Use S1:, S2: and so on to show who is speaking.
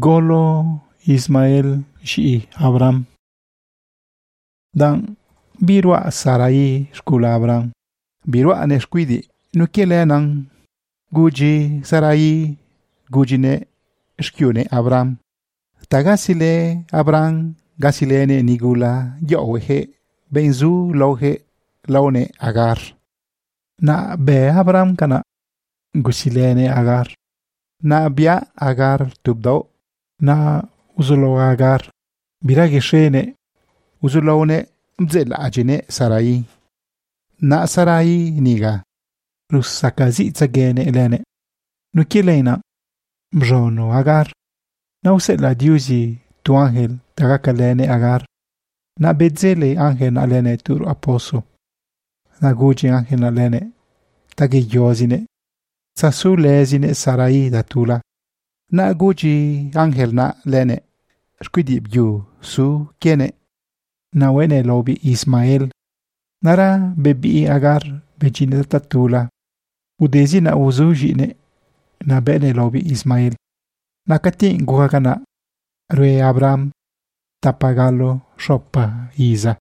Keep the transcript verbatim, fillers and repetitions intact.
S1: golo Ismael shi Abraham. Dan birwa Sarai skula Abraham. Birwa ne squidi no kelenan guji Sarai gujine shkiune Abraham. Tagasile Abraham gasilene nigula yohe benzu lohe laune Agar. Na be Abraham kana gusilene Agar. Na bia Agar tubdo. Na uzulo Agar. Birageshene uzulone mzela ajine Sarai. Na Sarai niga. Rusakazi tsagene elene. Nukilena mjono Agar. Na usela diuzi tu angel tagakalene Agar. Na bedzele angel alene tur aposo. Na guji angel alene tagiyozine. Sasu lezine Sarai datula. Na guji angel na lene. Squidib yu su kiene. Na wene lobi Ismael. Nara bebi Agar bejine tatula. Udezi na uzujine. Na bene lobi Ismael. Na katin gukakana. Rue Abraham tapagalo shoppa Isa.